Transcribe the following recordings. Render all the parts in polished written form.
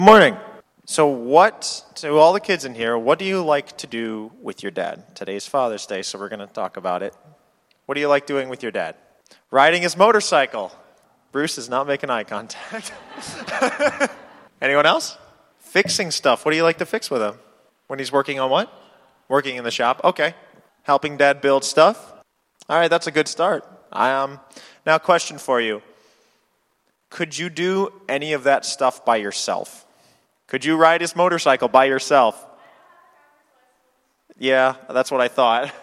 Morning. So to all the kids in here, what do you like to do with your dad? Today's Father's Day, so we're going to talk about it. What do you like doing with your dad? Riding his motorcycle. Bruce is not making eye contact. Anyone else? Fixing stuff. What do you like to fix with him? When he's working on what? Working in the shop. Okay. Helping dad build stuff. All right, that's a good start. Now, question for you. Could you do any of that stuff by yourself? Could you ride his motorcycle by yourself? Yeah, that's what I thought.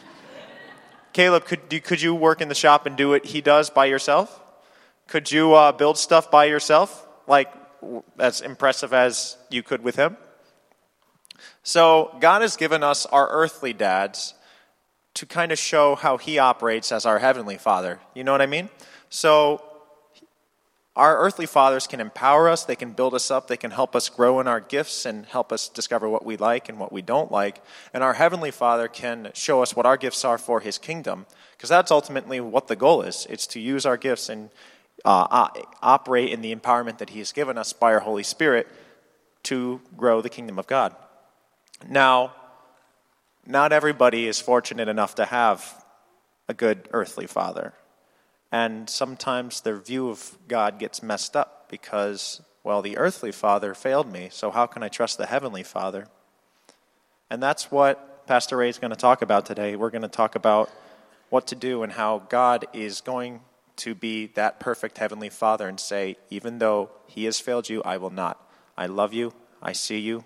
Caleb, could you work in the shop and do what he does by yourself? Could you build stuff by yourself, like as impressive as you could with him? So God has given us our earthly dads to kind of show how he operates as our heavenly Father. You know what I mean? So our earthly fathers can empower us, they can build us up, they can help us grow in our gifts and help us discover what we like and what we don't like. And our heavenly Father can show us what our gifts are for his kingdom, because that's ultimately what the goal is. It's to use our gifts and operate in the empowerment that he has given us by our Holy Spirit to grow the kingdom of God. Now, not everybody is fortunate enough to have a good earthly father. And sometimes their view of God gets messed up because, well, the earthly father failed me, so how can I trust the heavenly Father? And that's what Pastor Ray is going to talk about today. We're going to talk about what to do and how God is going to be that perfect heavenly Father and say, even though he has failed you, I will not. I love you. I see you.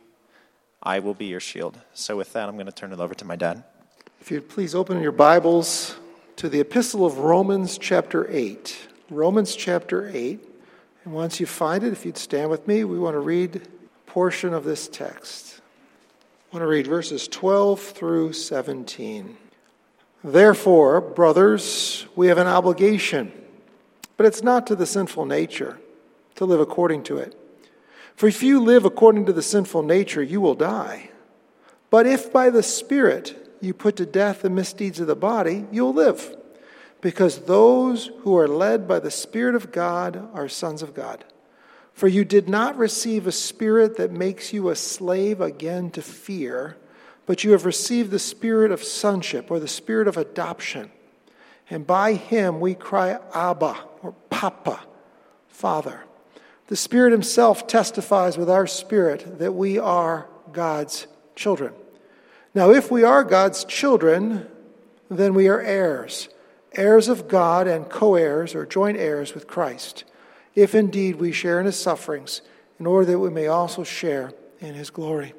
I will be your shield. So with that, I'm going to turn it over to my dad. If you'd please open your Bibles to the Epistle of Romans chapter 8. Romans chapter 8. And once you find it, if you'd stand with me, we want to read a portion of this text. I want to read verses 12 through 17. Therefore, brothers, we have an obligation, but it's not to the sinful nature, to live according to it. For if you live according to the sinful nature, you will die. But if by the Spirit you put to death the misdeeds of the body, you'll live. Because those who are led by the Spirit of God are sons of God. For you did not receive a spirit that makes you a slave again to fear, but you have received the spirit of sonship, or the spirit of adoption. And by him we cry, Abba, or Papa, Father. The Spirit himself testifies with our spirit that we are God's children. Now, if we are God's children, then we are heirs, heirs of God and co-heirs or joint heirs with Christ, if indeed we share in his sufferings, in order that we may also share in his glory.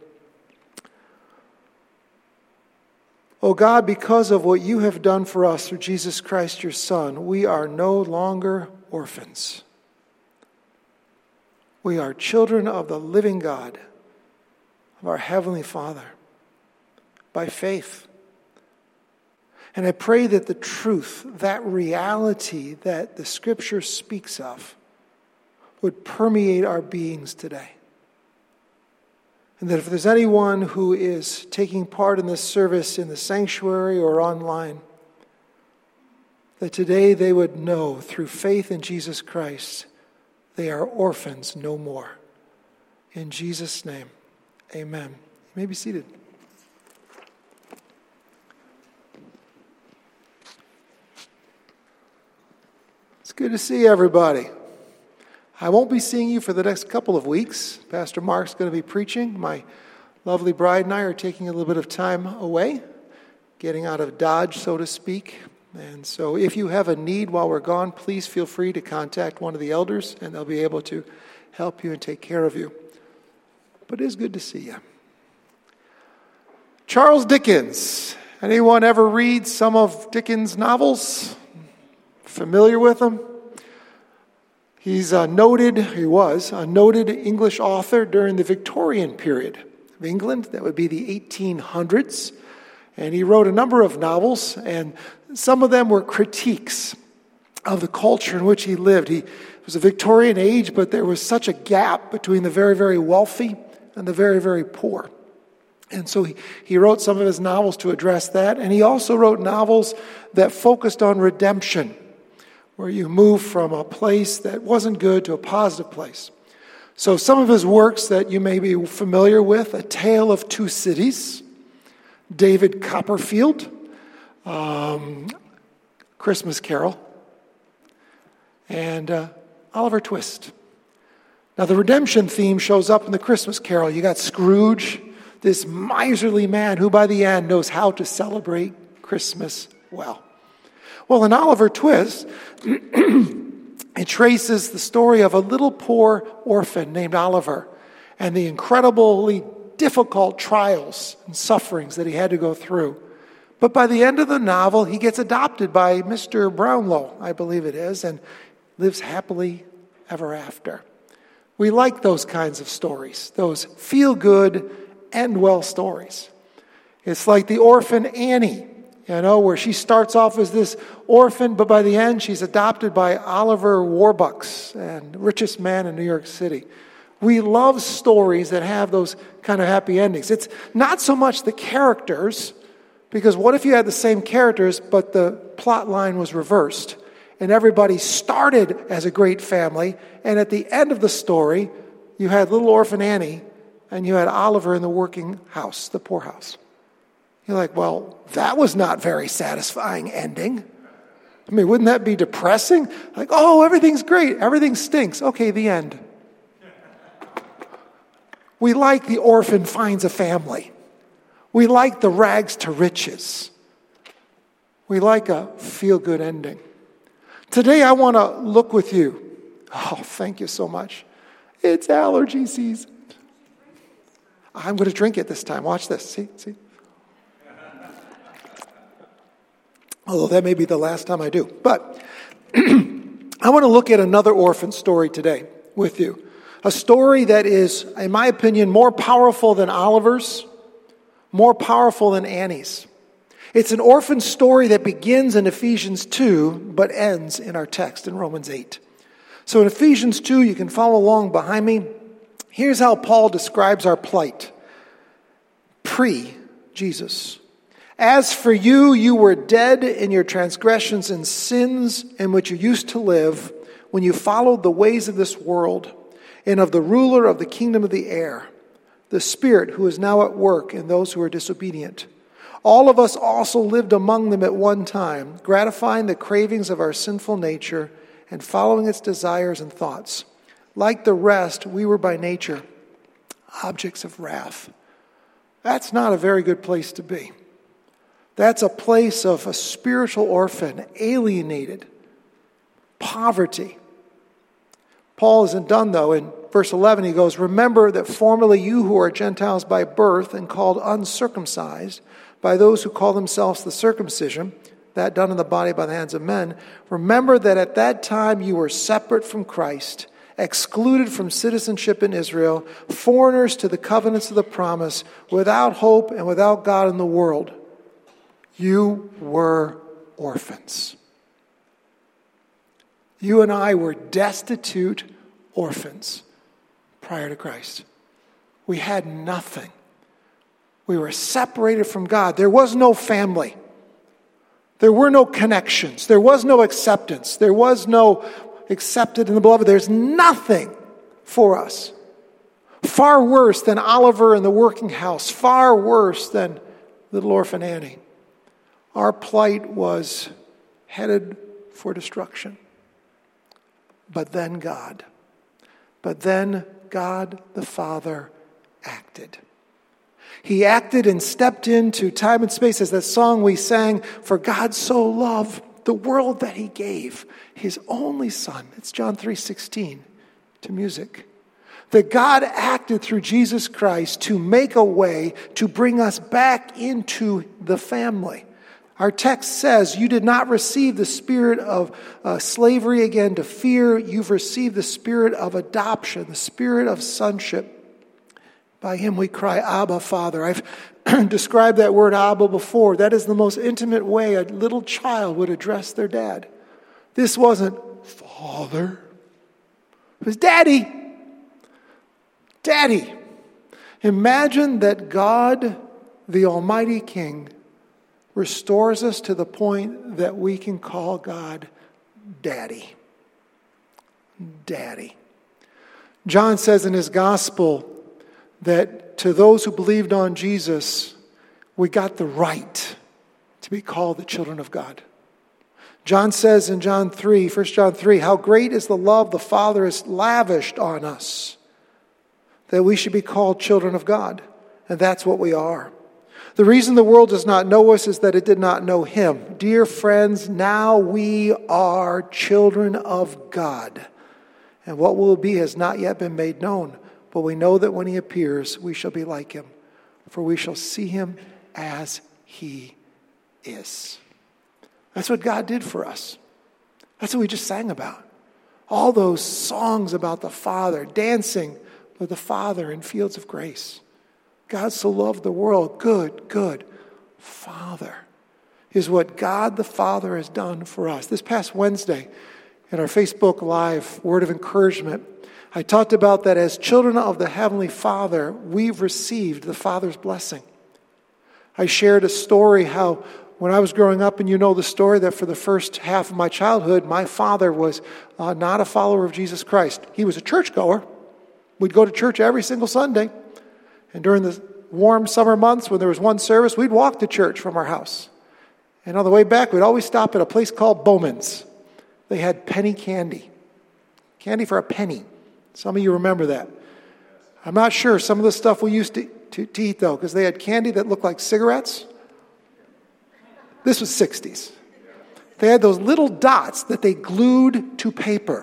O God, because of what you have done for us through Jesus Christ, your Son, we are no longer orphans. We are children of the living God, of our Heavenly Father, by faith. And I pray that the truth, that reality that the Scripture speaks of, would permeate our beings today. And that if there's anyone who is taking part in this service in the sanctuary or online, that today they would know through faith in Jesus Christ, they are orphans no more. In Jesus' name, amen. You may be seated. It's good to see everybody. I won't be seeing you for the next couple of weeks. Pastor Mark's going to be preaching. My lovely bride and I are taking a little bit of time away, getting out of Dodge, so to speak. And so if you have a need while we're gone, please feel free to contact one of the elders, and they'll be able to help you and take care of you. But it is good to see you. Charles Dickens. Anyone ever read some of Dickens' novels? Familiar with them? He was a noted English author during the Victorian period of England. That would be the 1800s. And he wrote a number of novels, and some of them were critiques of the culture in which he lived. It was a Victorian age, but there was such a gap between the very, very wealthy and the very, very poor. And so he wrote some of his novels to address that. And he also wrote novels that focused on redemption, where you move from a place that wasn't good to a positive place. So some of his works that you may be familiar with: A Tale of Two Cities, David Copperfield, Christmas Carol, and Oliver Twist. Now the redemption theme shows up in the Christmas Carol. You got Scrooge, this miserly man who by the end knows how to celebrate Christmas well. Well, in Oliver Twist, it traces the story of a little poor orphan named Oliver and the incredibly difficult trials and sufferings that he had to go through. But by the end of the novel, he gets adopted by Mr. Brownlow, I believe it is, and lives happily ever after. We like those kinds of stories, those feel-good, end-well stories. It's like the orphan Annie, where she starts off as this orphan, but by the end she's adopted by Oliver Warbucks, and richest man in New York City. We love stories that have those kind of happy endings. It's not so much the characters, because what if you had the same characters, but the plot line was reversed, and everybody started as a great family, and at the end of the story, you had little orphan Annie, and you had Oliver in the working house, the poorhouse. You're like, well, that was not very satisfying ending. I mean, wouldn't that be depressing? Like, oh, everything's great, everything stinks. Okay, the end. We like the orphan finds a family. We like the rags to riches. We like a feel-good ending. Today I want to look with you. Oh, thank you so much. It's allergy season. I'm going to drink it this time. Watch this. See? Although that may be the last time I do. But I want to look at another orphan story today with you. A story that is, in my opinion, more powerful than Oliver's, more powerful than Annie's. It's an orphan story that begins in Ephesians 2, but ends in our text in Romans 8. So in Ephesians 2, you can follow along behind me. Here's how Paul describes our plight. Pre-Jesus. As for you, you were dead in your transgressions and sins in which you used to live when you followed the ways of this world and of the ruler of the kingdom of the air, the Spirit who is now at work in those who are disobedient. All of us also lived among them at one time, gratifying the cravings of our sinful nature and following its desires and thoughts. Like the rest, we were by nature objects of wrath. That's not a very good place to be. That's a place of a spiritual orphan, alienated, poverty. Paul isn't done, though. In verse 11, he goes, "Remember that formerly you who are Gentiles by birth and called uncircumcised by those who call themselves the circumcision, that done in the body by the hands of men, remember that at that time you were separate from Christ, excluded from citizenship in Israel, foreigners to the covenants of the promise, without hope and without God in the world. You were orphans." You and I were destitute orphans prior to Christ. We had nothing. We were separated from God. There was no family. There were no connections. There was no acceptance. There was no accepted in the beloved. There's nothing for us. Far worse than Oliver in the working house. Far worse than little orphan Annie. Our plight was headed for destruction. But then God the Father acted. He acted and stepped into time and space, as that song we sang, "For God so loved the world that he gave his only Son." It's John 3:16 to music. That God acted through Jesus Christ to make a way to bring us back into the family. Our text says, you did not receive the spirit of slavery again to fear. You've received the spirit of adoption, the spirit of sonship. By him we cry, Abba, Father. I've described that word Abba before. That is the most intimate way a little child would address their dad. This wasn't Father. It was Daddy. Daddy. Imagine that God, the Almighty King, restores us to the point that we can call God Daddy. Daddy. John says in his gospel that to those who believed on Jesus, we got the right to be called the children of God. John says in John 3, 1 John 3, how great is the love the Father has lavished on us, that we should be called children of God. And that's what we are. The reason the world does not know us is that it did not know him. Dear friends, now we are children of God. And what will be has not yet been made known. But we know that when he appears, we shall be like him. For we shall see him as he is. That's what God did for us. That's what we just sang about. All those songs about the Father, dancing with the Father in fields of grace. God so loved the world. Good Father is what God the Father has done for us. This past Wednesday, in our Facebook Live Word of Encouragement, I talked about that as children of the Heavenly Father, we've received the Father's blessing. I shared a story how when I was growing up, and you know the story, that for the first half of my childhood, my father was not a follower of Jesus Christ. He was a churchgoer. We'd go to church every single Sunday. And during the warm summer months, when there was one service, we'd walk to church from our house. And on the way back, we'd always stop at a place called Bowman's. They had penny candy. Candy for a penny. Some of you remember that. I'm not sure some of the stuff we used to eat, though, because they had candy that looked like cigarettes. This was 60s. They had those little dots that they glued to paper.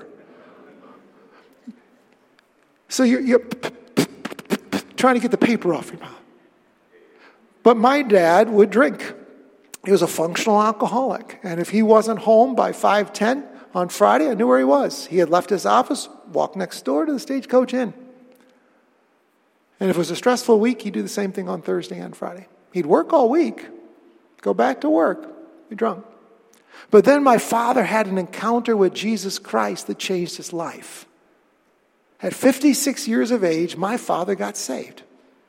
So you're trying to get the paper off your mouth. But my dad would drink. He was a functional alcoholic. And if he wasn't home by 5:10 on Friday, I knew where he was. He had left his office, walked next door to the Stagecoach Inn. And if it was a stressful week, he'd do the same thing on Thursday and Friday. He'd work all week, go back to work, be drunk. But then my father had an encounter with Jesus Christ that changed his life. At 56 years of age, my father got saved.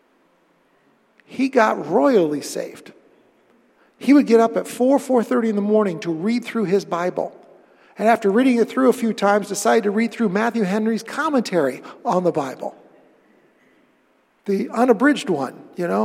He got royally saved. He would get up at 4:30 in the morning to read through his Bible. And after reading it through a few times, decided to read through Matthew Henry's commentary on the Bible. The unabridged one,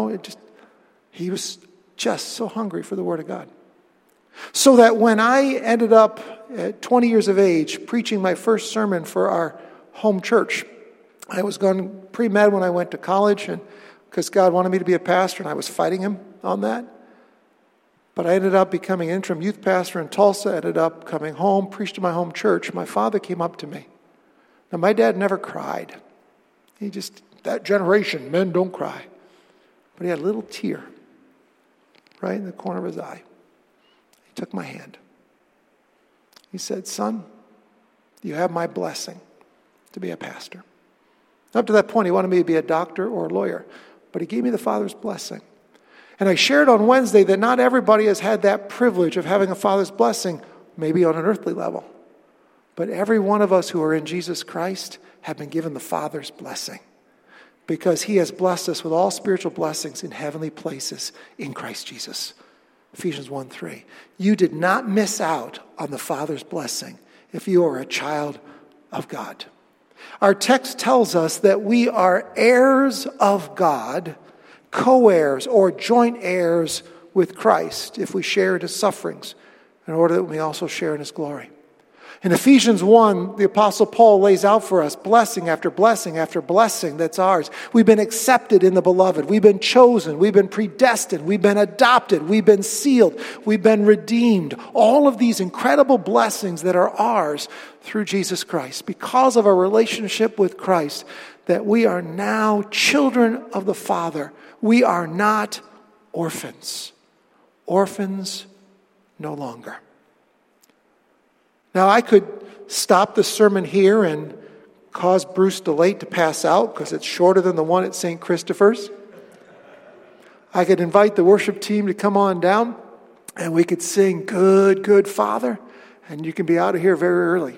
he was just so hungry for the Word of God. So that when I ended up at 20 years of age preaching my first sermon for our home church, I was going pre-med when I went to college, and because God wanted me to be a pastor, and I was fighting him on that. But I ended up becoming an interim youth pastor in Tulsa, ended up coming home, preached in my home church. My father came up to me. Now, my dad never cried. That generation, men don't cry. But he had a little tear right in the corner of his eye. He took my hand. He said, "Son, you have my blessing to be a pastor." Up to that point, he wanted me to be a doctor or a lawyer, but he gave me the Father's blessing. And I shared on Wednesday that not everybody has had that privilege of having a Father's blessing, maybe on an earthly level. But every one of us who are in Jesus Christ have been given the Father's blessing, because he has blessed us with all spiritual blessings in heavenly places in Christ Jesus. Ephesians 1:3. You did not miss out on the Father's blessing if you are a child of God. Our text tells us that we are heirs of God, co-heirs or joint heirs with Christ if we share in his sufferings, in order that we also share in his glory. In Ephesians 1, the Apostle Paul lays out for us blessing after blessing after blessing that's ours. We've been accepted in the beloved. We've been chosen. We've been predestined. We've been adopted. We've been sealed. We've been redeemed. All of these incredible blessings that are ours through Jesus Christ. Because of our relationship with Christ, that we are now children of the Father. We are not orphans. Orphans no longer. Now, I could stop the sermon here and cause Bruce DeLate to pass out because it's shorter than the one at St. Christopher's. I could invite the worship team to come on down and we could sing Good, Good Father, and you can be out of here very early.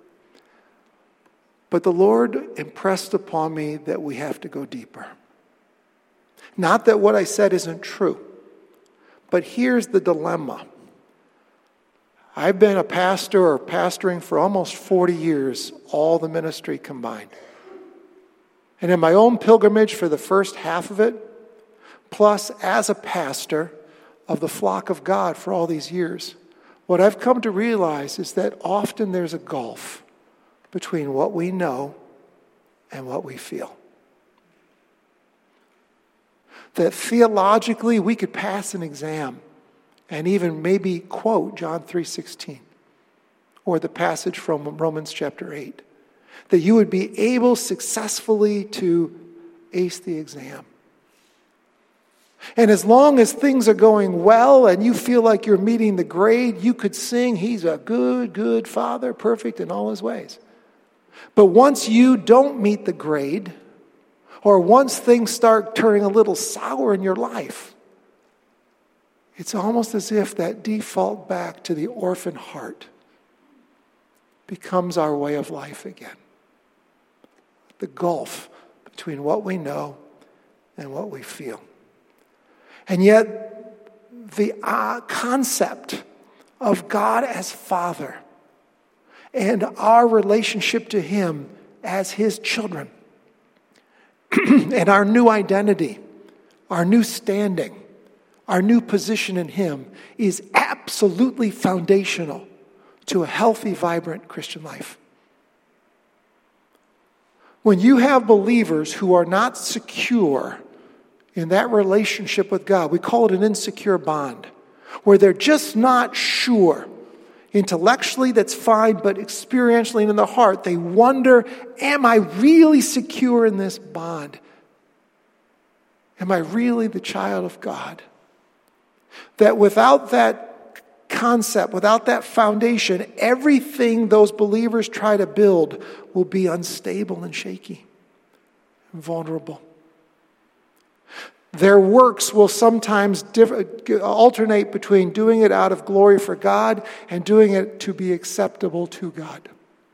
But the Lord impressed upon me that we have to go deeper. Not that what I said isn't true, but here's the dilemma. I've been a pastor or pastoring for almost 40 years, all the ministry combined. And in my own pilgrimage for the first half of it, plus as a pastor of the flock of God for all these years, what I've come to realize is that often there's a gulf between what we know and what we feel. That theologically we could pass an exam and even maybe quote John 3:16 or the passage from Romans chapter 8. That you would be able successfully to ace the exam. And as long as things are going well and you feel like you're meeting the grade, you could sing, "He's a good, good Father, perfect in all his ways." But once you don't meet the grade, or once things start turning a little sour in your life, it's almost as if that default back to the orphan heart becomes our way of life again. The gulf between what we know and what we feel. And yet, the concept of God as Father and our relationship to Him as His children and our new identity, our new standing, our new position in Him is absolutely foundational to a healthy, vibrant Christian life. When you have believers who are not secure in that relationship with God, we call it an insecure bond, where they're just not sure. Intellectually, that's fine, but experientially in their heart, they wonder, am I really secure in this bond? Am I really the child of God? That without that concept, without that foundation, everything those believers try to build will be unstable and shaky and vulnerable. Their works will sometimes alternate between doing it out of glory for God and doing it to be acceptable to God.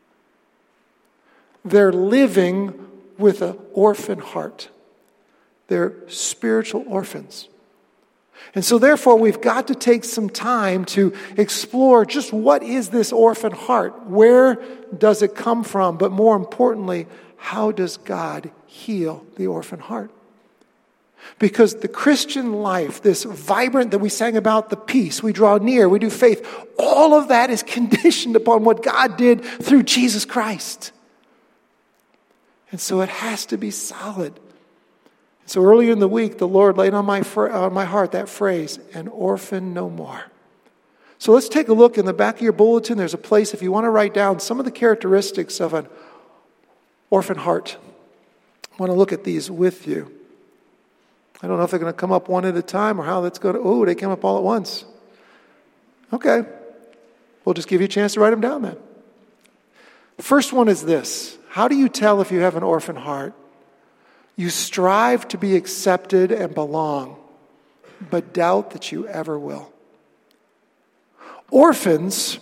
They're living with an orphan heart. They're spiritual orphans. And so therefore we've got to take some time to explore just what is this orphan heart? Where does it come from? But more importantly, how does God heal the orphan heart? Because the Christian life, this vibrant that we sang about, the peace, we draw near, we do faith, all of that is conditioned upon what God did through Jesus Christ. And so it has to be solid. So earlier in the week, the Lord laid on my heart that phrase, "an orphan no more." So let's take a look in the back of your bulletin. There's a place if you want to write down some of the characteristics of an orphan heart. I want to look at these with you. I don't know if they're going to come up one at a time or how that's going to... Oh, they came up all at once. Okay. We'll just give you a chance to write them down then. The first one is this. How do you tell if you have an orphan heart? You strive to be accepted and belong, but doubt that you ever will. Orphans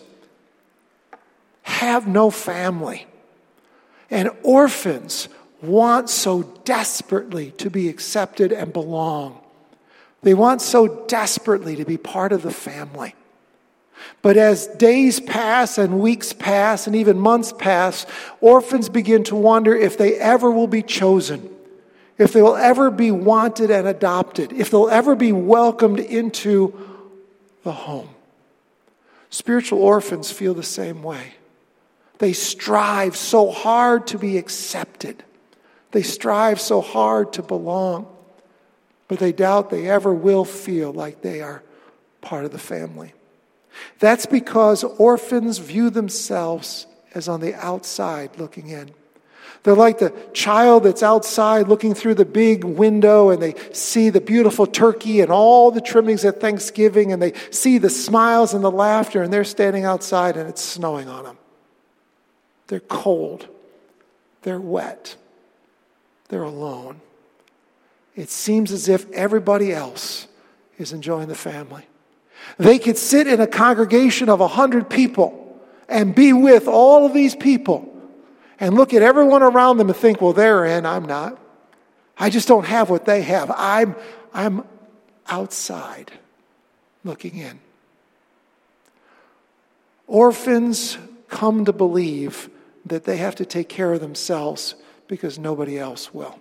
have no family. And orphans want so desperately to be accepted and belong. They want so desperately to be part of the family. But as days pass and weeks pass and even months pass, orphans begin to wonder if they ever will be chosen, if they will ever be wanted and adopted, if they'll ever be welcomed into the home. Spiritual orphans feel the same way. They strive so hard to be accepted. They strive so hard to belong, but they doubt they ever will feel like they are part of the family. That's because orphans view themselves as on the outside looking in. They're like the child that's outside looking through the big window and they see the beautiful turkey and all the trimmings at Thanksgiving and they see the smiles and the laughter and they're standing outside and it's snowing on them. They're cold. They're wet. They're alone. It seems as if everybody else is enjoying the family. They could sit in a congregation of 100 people and be with all of these people and look at everyone around them and think, well, they're in, I'm not. I just don't have what they have. I'm outside looking in. Orphans come to believe that they have to take care of themselves because nobody else will.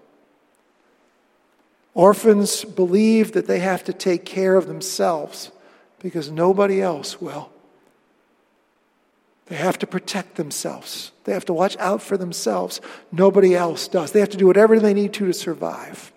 Orphans believe that they have to take care of themselves because nobody else will. They have to protect themselves. They have to watch out for themselves. Nobody else does. They have to do whatever they need to survive.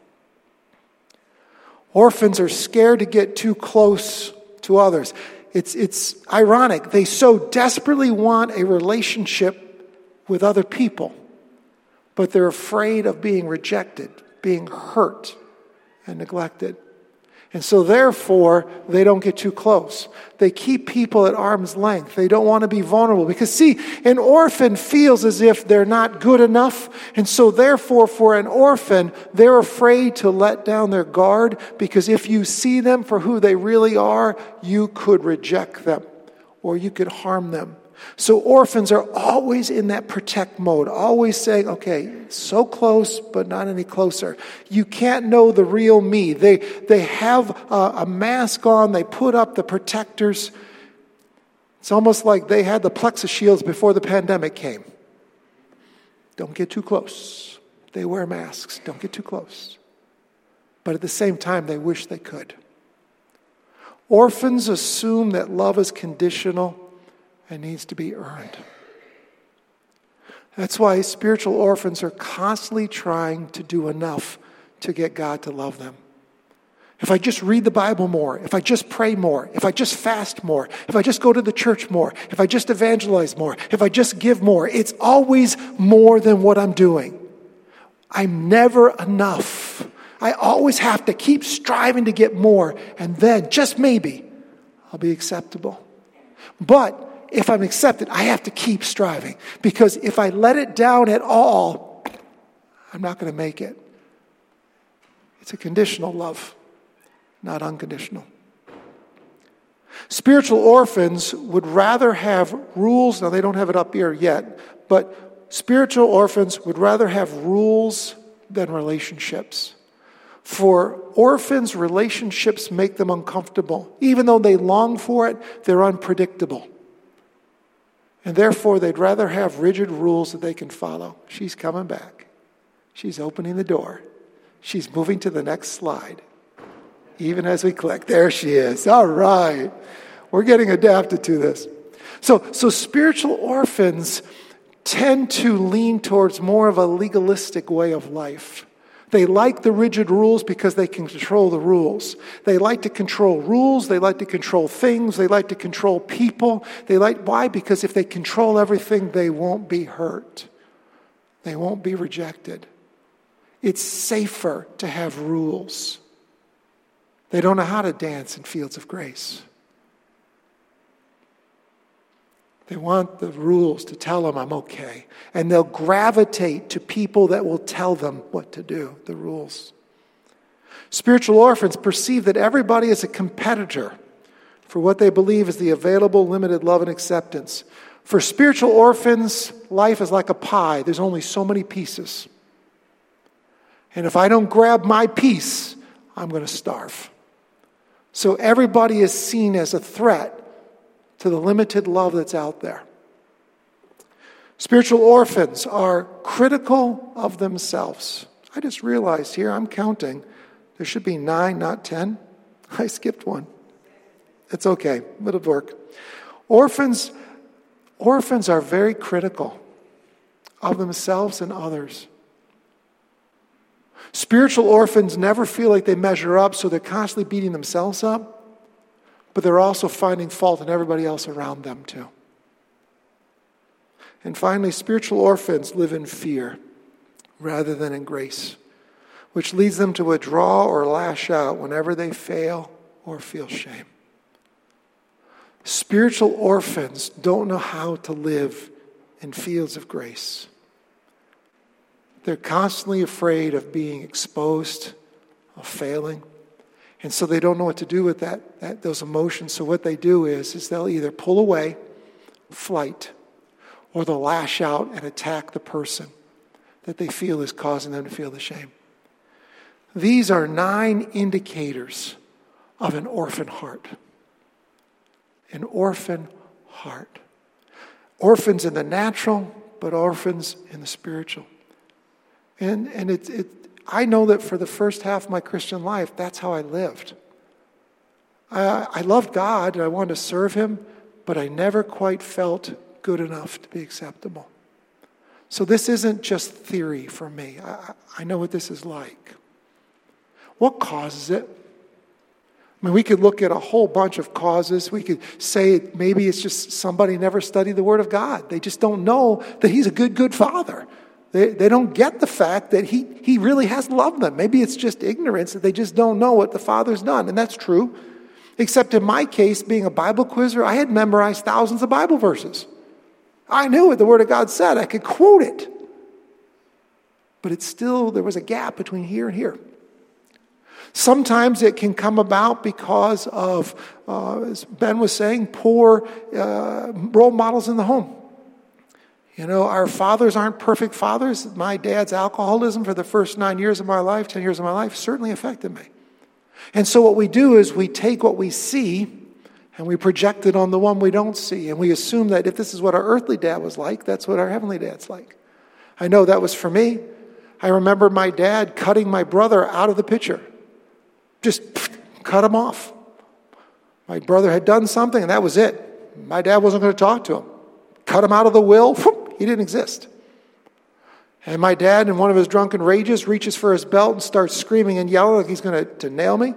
Orphans are scared to get too close to others. It's ironic. They so desperately want a relationship with other people, but they're afraid of being rejected, being hurt, and neglected. And so therefore, they don't get too close. They keep people at arm's length. They don't want to be vulnerable. Because see, an orphan feels as if they're not good enough. And so therefore, for an orphan, they're afraid to let down their guard. Because if you see them for who they really are, you could reject them or you could harm them. So orphans are always in that protect mode, always saying, okay, so close, but not any closer. You can't know the real me. They have a mask on. They put up the protectors. It's almost like they had the plexus shields before the pandemic came. Don't get too close. They wear masks. Don't get too close. But at the same time, they wish they could. Orphans assume that love is conditional and needs to be earned. That's why spiritual orphans are constantly trying to do enough to get God to love them. If I just read the Bible more, if I just pray more, if I just fast more, if I just go to the church more, if I just evangelize more, if I just give more, it's always more than what I'm doing. I'm never enough. I always have to keep striving to get more, and then, just maybe, I'll be acceptable. But if I'm accepted, I have to keep striving. Because if I let it down at all, I'm not going to make it. It's a conditional love, not unconditional. Spiritual orphans would rather have rules. Now, they don't have it up here yet. But spiritual orphans would rather have rules than relationships. For orphans, relationships make them uncomfortable. Even though they long for it, they're unpredictable. And therefore, they'd rather have rigid rules that they can follow. She's coming back. She's opening the door. She's moving to the next slide. Even as we click, there she is. All right. We're getting adapted to this. So spiritual orphans tend to lean towards more of a legalistic way of life. They like the rigid rules because they can control the rules. They like to control rules. They like to control things. They like to control people. Why? Because if they control everything, they won't be hurt. They won't be rejected. It's safer to have rules. They don't know how to dance in fields of grace. They want the rules to tell them I'm okay. And they'll gravitate to people that will tell them what to do, the rules. Spiritual orphans perceive that everybody is a competitor for what they believe is the available limited love and acceptance. For spiritual orphans, life is like a pie. There's only so many pieces. And if I don't grab my piece, I'm going to starve. So everybody is seen as a threat to the limited love that's out there. Spiritual orphans are critical of themselves. I just realized here, I'm counting. There should be 9, not 10. I skipped one. It's okay. It'll work. Orphans are very critical of themselves and others. Spiritual orphans never feel like they measure up, so they're constantly beating themselves up. But they're also finding fault in everybody else around them too. And finally, spiritual orphans live in fear rather than in grace, which leads them to withdraw or lash out whenever they fail or feel shame. Spiritual orphans don't know how to live in fields of grace. They're constantly afraid of being exposed, of failing. And so they don't know what to do with those emotions. So what they do is they'll either pull away, flight, or they'll lash out and attack the person that they feel is causing them to feel the shame. These are 9 indicators of an orphan heart. An orphan heart. Orphans in the natural, but orphans in the spiritual. And I know that for the first half of my Christian life, that's how I lived. I loved God and I wanted to serve him, but I never quite felt good enough to be acceptable. So this isn't just theory for me. I know what this is like. What causes it? I mean, we could look at a whole bunch of causes. We could say maybe it's just somebody never studied the Word of God. They just don't know that he's a good father. They don't get the fact that he really has loved them. Maybe it's just ignorance that they just don't know what the Father's done. And that's true. Except in my case, being a Bible quizzer, I had memorized thousands of Bible verses. I knew what the Word of God said. I could quote it. But it's still, there was a gap between here and here. Sometimes it can come about because of, as Ben was saying, poor role models in the home. You know, our fathers aren't perfect fathers. My dad's alcoholism for the first 9 years of my life, 10 years of my life, certainly affected me. And so what we do is we take what we see and we project it on the one we don't see. And we assume that if this is what our earthly dad was like, that's what our heavenly dad's like. I know that was for me. I remember my dad cutting my brother out of the picture. Just cut him off. My brother had done something and that was it. My dad wasn't going to talk to him. Cut him out of the will. He didn't exist. And my dad, in one of his drunken rages, reaches for his belt and starts screaming and yelling like he's going to nail me.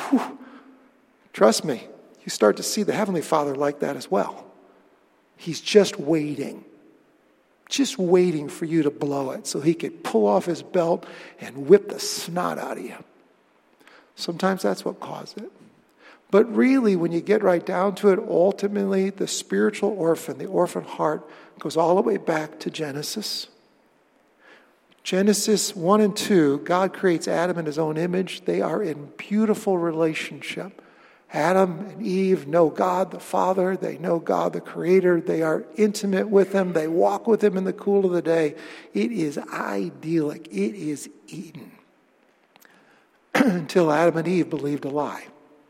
Trust me, you start to see the Heavenly Father like that as well. He's just waiting for you to blow it so he could pull off his belt and whip the snot out of you. Sometimes that's what caused it. But really, when you get right down to it, ultimately, the spiritual orphan, the orphan heart, goes all the way back to Genesis. Genesis 1 and 2, God creates Adam in his own image. They are in beautiful relationship. Adam and Eve know God the Father. They know God the Creator. They are intimate with him. They walk with him in the cool of the day. It is idyllic. It is Eden. Until Adam and Eve believed a lie.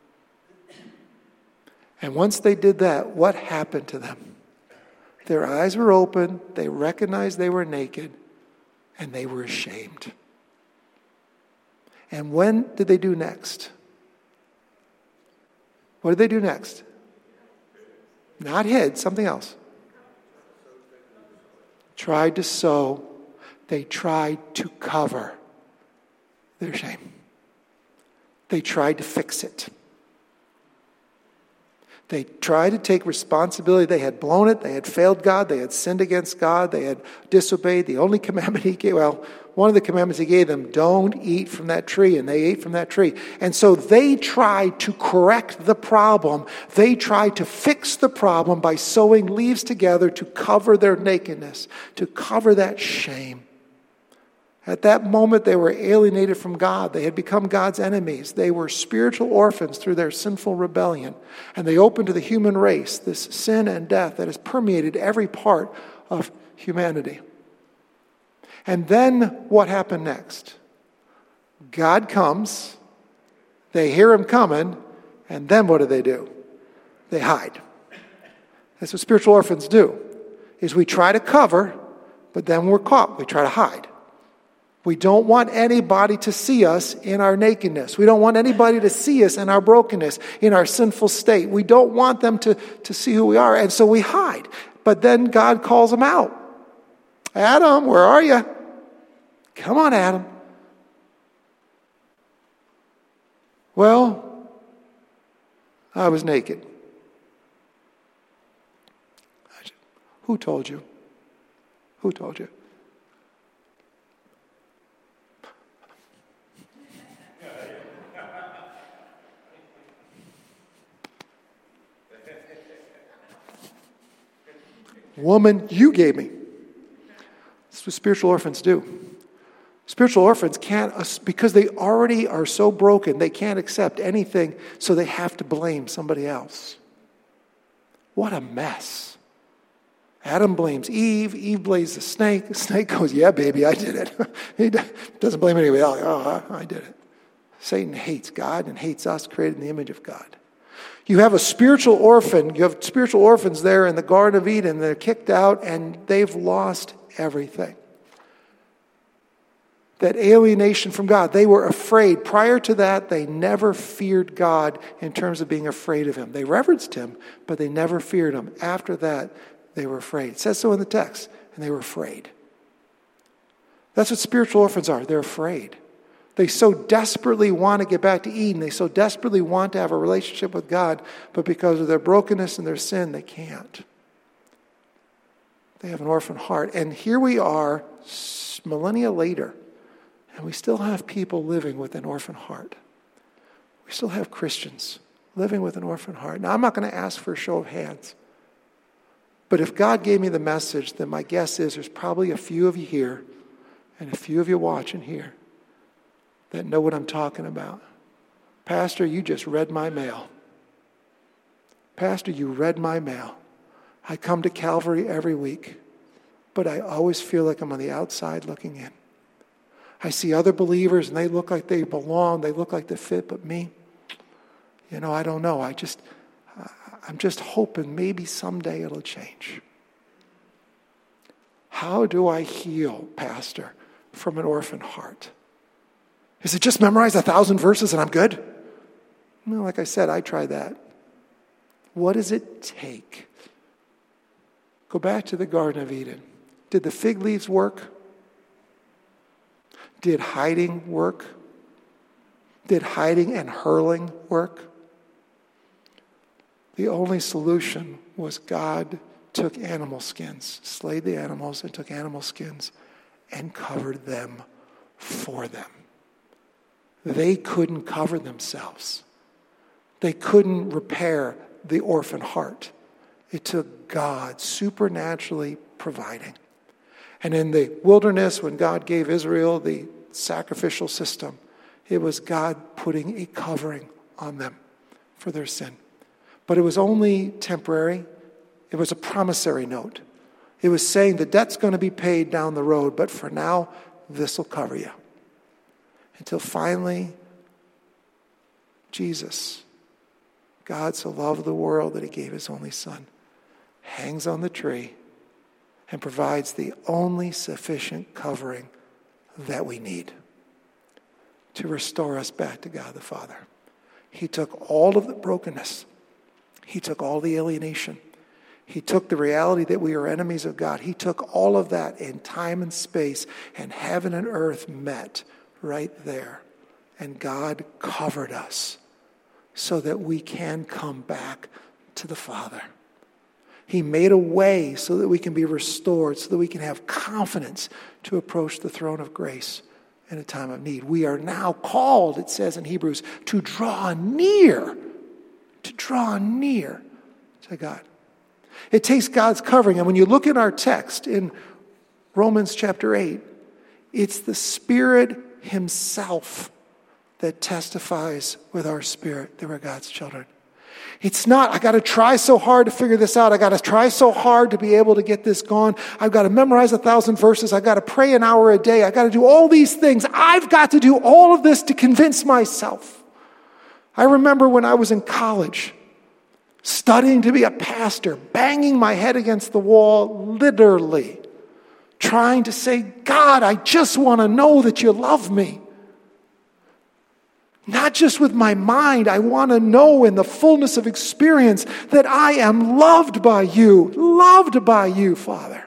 And once they did that, what happened to them? Their eyes were open, they recognized they were naked, and they were ashamed. And when did they do next? What did they do next? Not hid, something else. Tried to sew. They tried to cover their shame. They tried to fix it. They tried to take responsibility. They had blown it. They had failed God. They had sinned against God. They had disobeyed the only commandment he gave. Well, one of the commandments he gave them, don't eat from that tree. And they ate from that tree. And so they tried to correct the problem. They tried to fix the problem by sewing leaves together to cover their nakedness, to cover that shame. At that moment, they were alienated from God. They had become God's enemies. They were spiritual orphans through their sinful rebellion. And they opened to the human race this sin and death that has permeated every part of humanity. And then what happened next? God comes. They hear him coming. And then what do? They hide. That's what spiritual orphans do. Is we try to cover, but then we're caught. We try to hide. We don't want anybody to see us in our nakedness. We don't want anybody to see us in our brokenness, in our sinful state. We don't want them to see who we are, and so we hide. But then God calls them out. Adam, where are you? Come on, Adam. Well, I was naked. Who told you? Who told you? Woman, you gave me. That's what spiritual orphans do. Spiritual orphans can't, because they already are so broken, they can't accept anything, so they have to blame somebody else. What a mess. Adam blames Eve. Eve blames the snake. The snake goes, yeah, baby, I did it. He doesn't blame anybody else. Oh, I did it. Satan hates God and hates us, created in the image of God. You have a spiritual orphan. You have spiritual orphans there in the Garden of Eden. They're kicked out and they've lost everything. that alienation from God. They were afraid. Prior to that, they never feared God in terms of being afraid of him. They reverenced him, but they never feared him. After that, they were afraid. It says so in the text, and they were afraid. That's what spiritual orphans are. They're afraid. They so desperately want to get back to Eden. They so desperately want to have a relationship with God, but because of their brokenness and their sin, they can't. They have an orphan heart. And here we are, millennia later, and we still have people living with an orphan heart. We still have Christians living with an orphan heart. Now, I'm not going to ask for a show of hands. But if God gave me the message, then my guess is there's probably a few of you here and a few of you watching here that know what I'm talking about. Pastor, you just read my mail. Pastor, you read my mail. I come to Calvary every week, but I always feel like I'm on the outside looking in. I see other believers and they look like they belong, they look like they fit, but me, I don't know. I'm just hoping maybe someday it'll change. How do I heal, Pastor, from an orphan heart? Is it just memorize 1,000 verses and I'm good? Well, like I said, I tried that. What does it take? Go back to the Garden of Eden. Did the fig leaves work? Did hiding work? Did hiding and hurling work? The only solution was God took animal skins, slayed the animals and took animal skins and covered them for them. They couldn't cover themselves. They couldn't repair the orphan heart. It took God supernaturally providing. And in the wilderness, when God gave Israel the sacrificial system, it was God putting a covering on them for their sin. But it was only temporary. It was a promissory note. It was saying the debt's going to be paid down the road, but for now, this will cover you. Until finally, Jesus, God so loved the world that he gave his only son, hangs on the tree and provides the only sufficient covering that we need to restore us back to God the Father. He took all of the brokenness. He took all the alienation. He took the reality that we are enemies of God. He took all of that in time and space, and heaven and earth met right there. And God covered us so that we can come back to the Father. He made a way so that we can be restored, so that we can have confidence to approach the throne of grace in a time of need. We are now called, it says in Hebrews, to draw near to God. It takes God's covering. And when you look at our text in Romans chapter 8, it's the Spirit himself that testifies with our spirit that we're God's children. It's not, I got to try so hard to figure this out. I got to try so hard to be able to get this gone. I've got to memorize 1,000 verses. I've got to pray an hour a day. I've got to do all these things. I've got to do all of this to convince myself. I remember when I was in college, studying to be a pastor, banging my head against the wall, literally, trying to say, God, I just want to know that you love me. Not just with my mind, I want to know in the fullness of experience that I am loved by you, Father.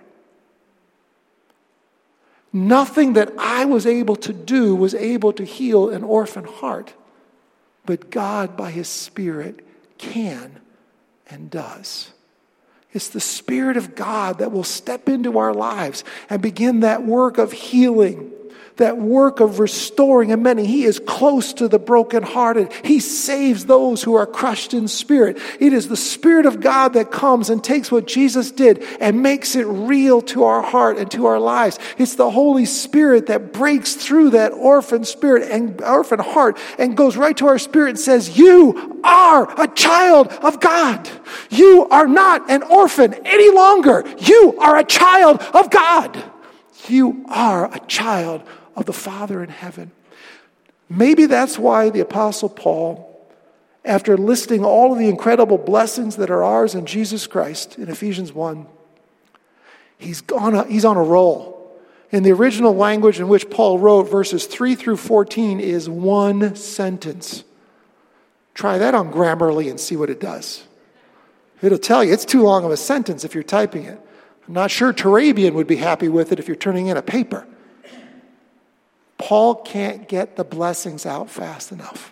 Nothing that I was able to do was able to heal an orphan heart, but God, by his Spirit, can and does. It's the Spirit of God that will step into our lives and begin that work of healing, that work of restoring and mending. He is close to the brokenhearted. He saves those who are crushed in spirit. It is the Spirit of God that comes and takes what Jesus did and makes it real to our heart and to our lives. It's the Holy Spirit that breaks through that orphan spirit and orphan heart and goes right to our spirit and says, you are a child of God. You are not an orphan any longer. You are a child of God. You are a child of the Father in heaven. Maybe that's why the Apostle Paul, after listing all of the incredible blessings that are ours in Jesus Christ in Ephesians 1, he's on a roll. In the original language in which Paul wrote, verses 3 through 14 is one sentence. Try that on Grammarly and see what it does. It'll tell you it's too long of a sentence if you're typing it. I'm not sure Turabian would be happy with it if you're turning in a paper. Paul can't get the blessings out fast enough.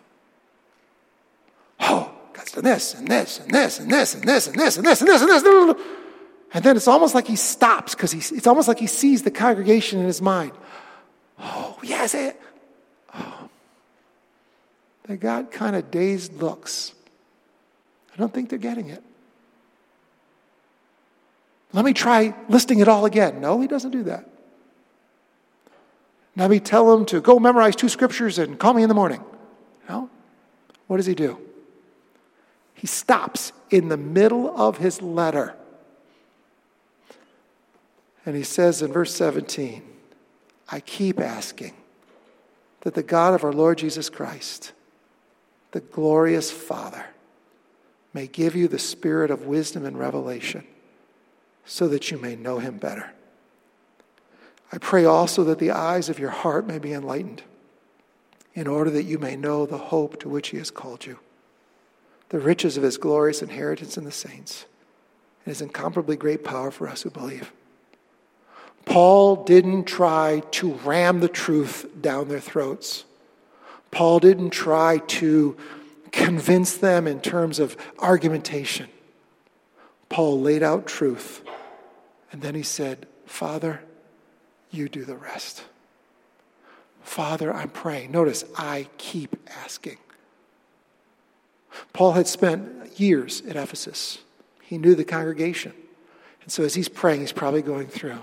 Oh, God's done this and this and this and this and this and this and this and this and this. And then it's almost like he stops because it's almost like he sees the congregation in his mind. Oh, yes, it. Oh. They got kind of dazed looks. I don't think they're getting it. Let me try listing it all again. No, he doesn't do that. Let me tell him to go memorize 2 scriptures and call me in the morning. No? What does he do? He stops in the middle of his letter. And he says in verse 17, I keep asking that the God of our Lord Jesus Christ, the glorious Father, may give you the spirit of wisdom and revelation so that you may know him better. I pray also that the eyes of your heart may be enlightened in order that you may know the hope to which he has called you, the riches of his glorious inheritance in the saints, and his incomparably great power for us who believe. Paul didn't try to ram the truth down their throats. Paul didn't try to convince them in terms of argumentation. Paul laid out truth, and then he said, Father, you do the rest. Father, I'm praying. Notice, I keep asking. Paul had spent years at Ephesus. He knew the congregation. And so as he's praying, he's probably going through,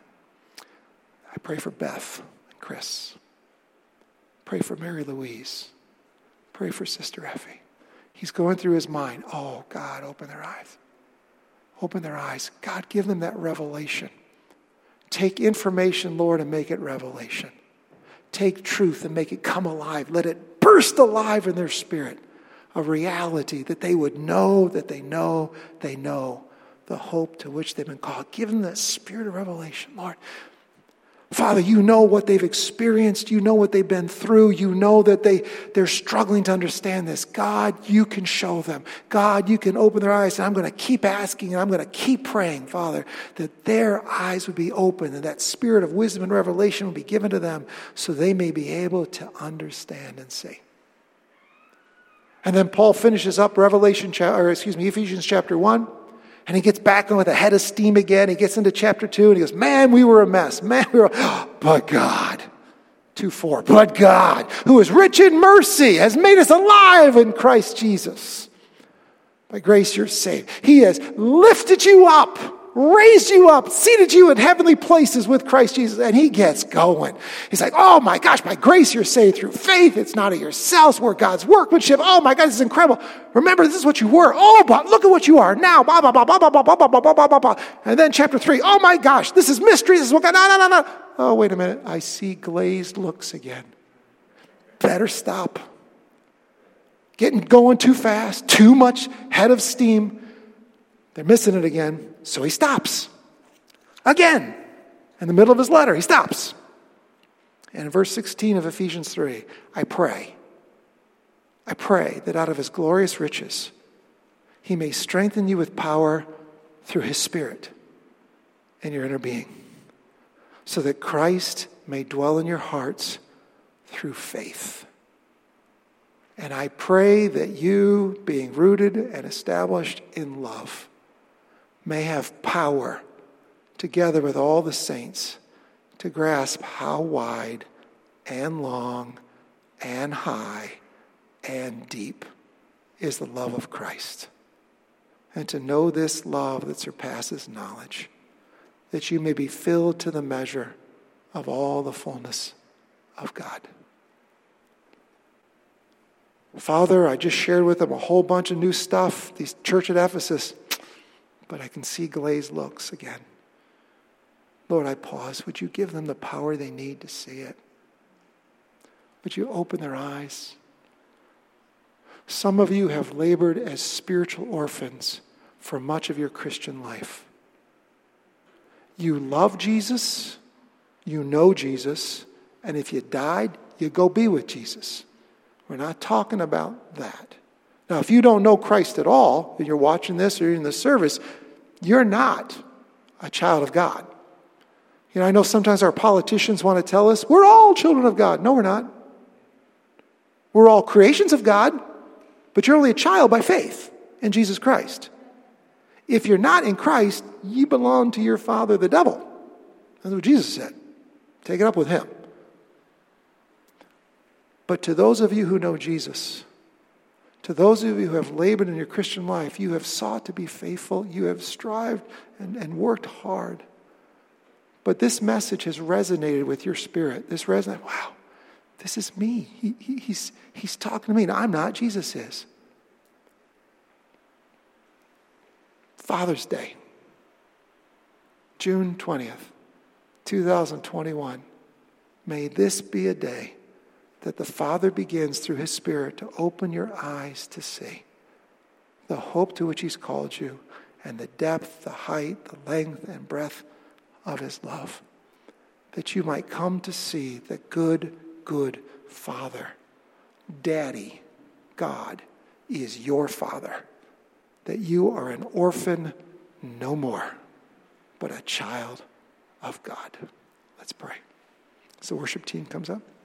I pray for Beth and Chris. Pray for Mary Louise. Pray for Sister Effie. He's going through his mind. Oh, God, open their eyes. Open their eyes. God, give them that revelation. Take information, Lord, and make it revelation. Take truth and make it come alive. Let it burst alive in their spirit. A reality that they would know, that they know the hope to which they've been called. Give them that spirit of revelation, Lord. Father, you know what they've experienced. You know what they've been through. You know that they're struggling to understand this. God, you can show them. God, you can open their eyes. And I'm going to keep asking and I'm going to keep praying, Father, that their eyes would be open and that spirit of wisdom and revelation will be given to them so they may be able to understand and see. And then Paul finishes up Ephesians chapter 1. And he gets back on with a head of steam again. He gets into chapter 2 and he goes, man, we were a mess. Man, but God, 2:4, but God, who is rich in mercy, has made us alive in Christ Jesus. By grace you're saved. He has lifted you up, raised you up, seated you in heavenly places with Christ Jesus. And he gets going. He's like, oh my gosh, by grace you're saved through faith. It's not of yourselves. We're God's workmanship. Oh my God, this is incredible. Remember, this is what you were. Oh, but look at what you are now. Blah, blah, blah, blah, blah, blah, blah, blah, blah, blah, blah. And then chapter 3, oh my gosh, this is mystery. This is what God, no. Oh, wait a minute. I see glazed looks again. Better stop. Getting going too fast, too much head of steam. They're missing it again. So he stops. Again. In the middle of his letter, he stops. And in verse 16 of Ephesians 3, I pray that out of his glorious riches, he may strengthen you with power through his Spirit in your inner being, so that Christ may dwell in your hearts through faith. And I pray that you, being rooted and established in love, may have power, together with all the saints, to grasp how wide and long and high and deep is the love of Christ, and to know this love that surpasses knowledge, that you may be filled to the measure of all the fullness of God. Father, I just shared with them a whole bunch of new stuff, the church at Ephesus, but I can see glazed looks again. Lord, I pause. Would you give them the power they need to see it? Would you open their eyes? Some of you have labored as spiritual orphans for much of your Christian life. You love Jesus. you know Jesus, and if you died, you go be with Jesus. We're not talking about that. Now, if you don't know Christ at all, and you're watching this or you're in the service, you're not a child of God. You know, I know sometimes our politicians want to tell us, we're all children of God. No, we're not. We're all creations of God, but you're only a child by faith in Jesus Christ. If you're not in Christ, you belong to your father, the devil. That's what Jesus said. Take it up with him. But to those of you who know Jesus, to those of you who have labored in your Christian life, you have sought to be faithful, you have strived and worked hard. But this message has resonated with your spirit. This resonated, wow, this is me. He's talking to me, and I'm not, Jesus is. Father's Day, June 20th, 2021. May this be a day that the Father begins through his Spirit to open your eyes to see the hope to which he's called you and the depth, the height, the length, and breadth of his love, that you might come to see the good, good Father. Daddy, God, is your Father, that you are an orphan no more, but a child of God. Let's pray. So the worship team comes up.